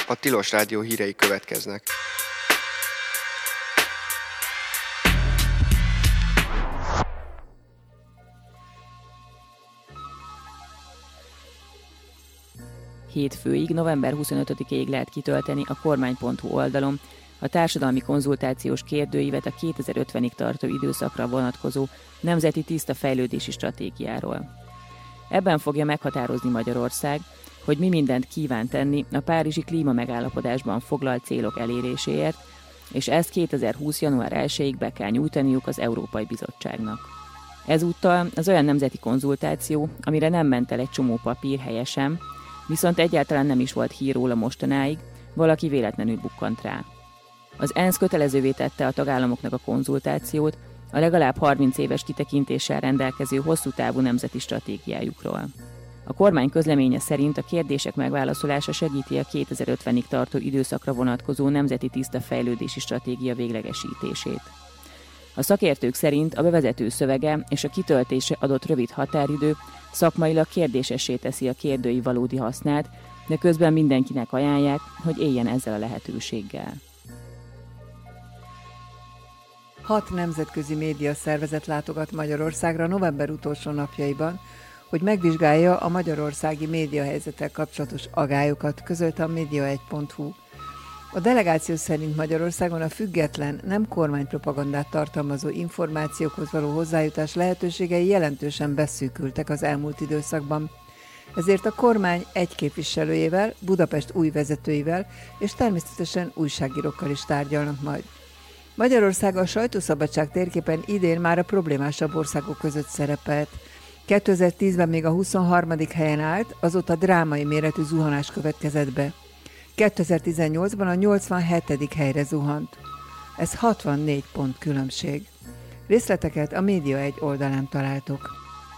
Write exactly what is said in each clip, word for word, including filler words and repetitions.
A Tilos Rádió hírei következnek. Hétfőig, november huszonötödikéig lehet kitölteni a kormány pont hu oldalon a társadalmi konzultációs kérdőívet a kétezer-ötvenig tartó időszakra vonatkozó Nemzeti Tiszta Fejlődési Stratégiáról. Ebben fogja meghatározni Magyarország, hogy mi mindent kíván tenni a párizsi klímamegállapodásban foglalt célok eléréséért, és ezt kétezer-húsz. január elsejéig be kell nyújtaniuk az Európai Bizottságnak. Ezúttal az olyan nemzeti konzultáció, amire nem ment el egy csomó papír helyesen, viszont egyáltalán nem is volt hír róla mostanáig, valaki véletlenül bukkant rá. Az ENSZ kötelezővé tette a tagállamoknak a konzultációt a legalább harminc éves kitekintéssel rendelkező hosszú távú nemzeti stratégiájukról. A kormány közleménye szerint a kérdések megválaszolása segíti a kétezer-ötvenig tartó időszakra vonatkozó Nemzeti Tiszta Fejlődési Stratégia véglegesítését. A szakértők szerint a bevezető szövege és a kitöltése adott rövid határidő szakmailag kérdésessé teszi a kérdői valódi hasznát, de közben mindenkinek ajánlják, hogy éljen ezzel a lehetőséggel. Hat nemzetközi média szervezet látogat Magyarországra november utolsó napjaiban, hogy megvizsgálja a magyarországi médiahelyzettel kapcsolatos agályokat, közölte a média egy pont hu. A delegáció szerint Magyarországon a független, nem kormánypropagandát tartalmazó információkhoz való hozzájutás lehetőségei jelentősen beszűkültek az elmúlt időszakban. Ezért a kormány egy képviselőjével, Budapest új vezetőivel és természetesen újságírókkal is tárgyalnak majd. Magyarország a sajtószabadság térképen idén már a problémásabb országok között szerepelt. kétezer-tízben még a huszonharmadik helyen állt, azóta drámai méretű zuhanás következett be. kétezer-tizennyolcban a nyolcvanhetedik helyre zuhant. Ez hatvannégy pont különbség. Részleteket a Média egy oldalán találtok.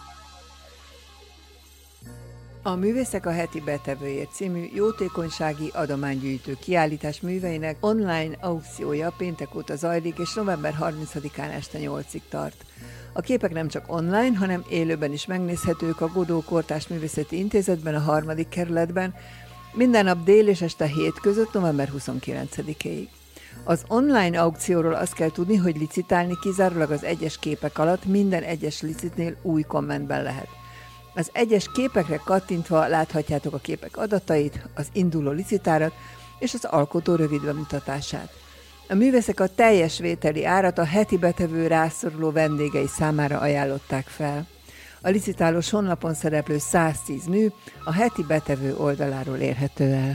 A Művészek a heti betevőért című jótékonysági adománygyűjtő kiállítás műveinek online aukciója péntek óta zajlik, és november harmincadikán este nyolcig tart. A képek nem csak online, hanem élőben is megnézhetők a Godó Kortárs Művészeti Intézetben, a harmadik kerületben, minden nap dél és este hét között november huszonkilencedikéig. Az online aukcióról azt kell tudni, hogy licitálni kizárólag az egyes képek alatt minden egyes licitnél új kommentben lehet. Az egyes képekre kattintva láthatjátok a képek adatait, az induló licitárat és az alkotó rövid bemutatását. A művészek a teljes vételi árat a heti betevő rászoruló vendégei számára ajánlották fel. A licitálós honlapon szereplő száztíz mű a heti betevő oldaláról érhető el.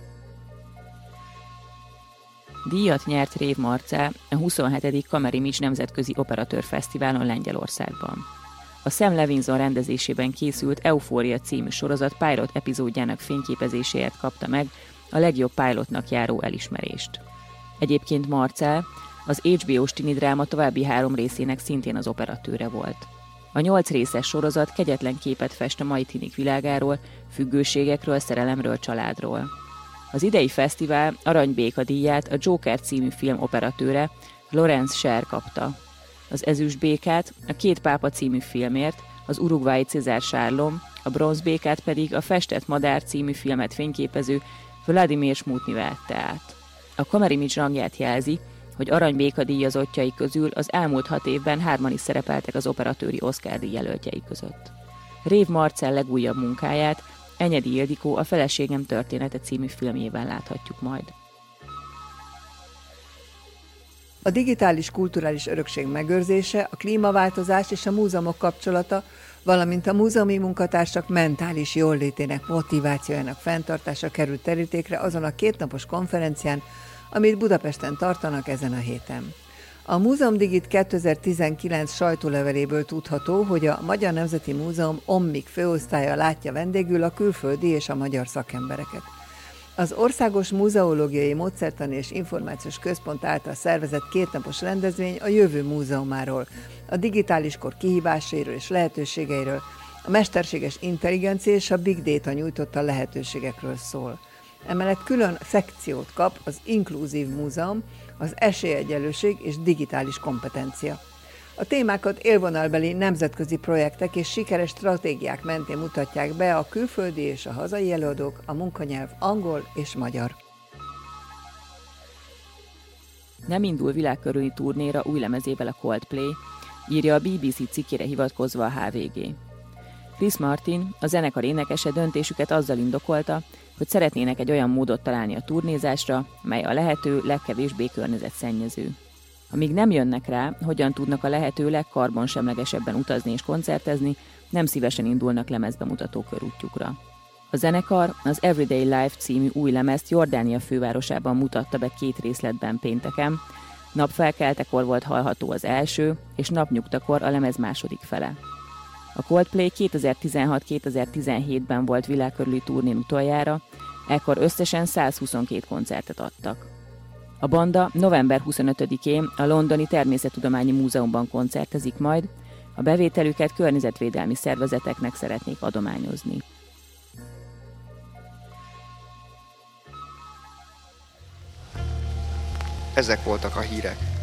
Díjat nyert Rév Marcell a huszonhetedik Kamerimage Nemzetközi Operatőr Fesztiválon Lengyelországban. A Sam Levinson rendezésében készült Eufória című sorozat pilot epizódjának fényképezéséért kapta meg a legjobb pilotnak járó elismerést. Egyébként Marcell az há bé ó-s tini dráma további három részének szintén az operatőre volt. A nyolc részes sorozat kegyetlen képet fest a mai tinik világáról, függőségekről, szerelemről, családról. Az idei fesztivál Aranybéka díját a Joker című film operatőre, Lawrence Sher kapta. Az ezüstbékát a Két pápa című filmért az uruguayi César Sárlom, a bronzbékát pedig a Festett madár című filmet fényképező Vladimir Smutny vette át. A Kamerimage rangját jelzi, hogy Aranybéka díjazottjai közül az elmúlt hat évben hárman is szerepeltek az operatőri Oscar-díj jelöltjei között. Rév Marcell legújabb munkáját Enyedi Ildikó a Feleségem története című filmjében láthatjuk majd. A digitális kulturális örökség megőrzése, a klímaváltozás és a múzeumok kapcsolata, valamint a múzeumi munkatársak mentális jóllétének motivációjának fenntartása került terítékre azon a kétnapos konferencián, amit Budapesten tartanak ezen a héten. A Múzeum Digit kétezer-tizenkilenc sajtóleveléből tudható, hogy a Magyar Nemzeti Múzeum Ommik főosztálya látja vendégül a külföldi és a magyar szakembereket. Az Országos Múzeológiai Módszertani és Információs Központ által szervezett kétnapos rendezvény a jövő múzeumáról, a digitális kor kihívásairól és lehetőségeiről, a mesterséges intelligencia és a big data nyújtotta lehetőségekről szól. Emellett külön szekciót kap az Inkluzív Múzeum, az esélyegyenlőség és digitális kompetencia. A témákat élvonalbeli nemzetközi projektek és sikeres stratégiák mentén mutatják be a külföldi és a hazai előadók, a munkanyelv angol és magyar. Nem indul világkörüli turnéra új lemezével a Coldplay, írja a bé bé cé cikkére hivatkozva a há vé gé. Chris Martin, a zenekar énekese döntésüket azzal indokolta, hogy szeretnének egy olyan módot találni a turnézásra, mely a lehető legkevésbé környezetszennyező. Amíg nem jönnek rá, hogyan tudnak a lehető legkarbonsemlegesebben utazni és koncertezni, nem szívesen indulnak lemezbemutató körútjukra. A zenekar az Everyday Life című új lemezt Jordánia fővárosában mutatta be két részletben pénteken, napfelkeltekor volt hallható az első, és napnyugtakor a lemez második fele. A Coldplay kétezer-tizenhat-kétezer-tizenhétben volt világkörüli turnén utoljára, ekkor összesen százhuszonkettő koncertet adtak. A banda november huszonötödikén a Londoni Természettudományi Múzeumban koncertezik majd, a bevételüket környezetvédelmi szervezeteknek szeretnék adományozni. Ezek voltak a hírek.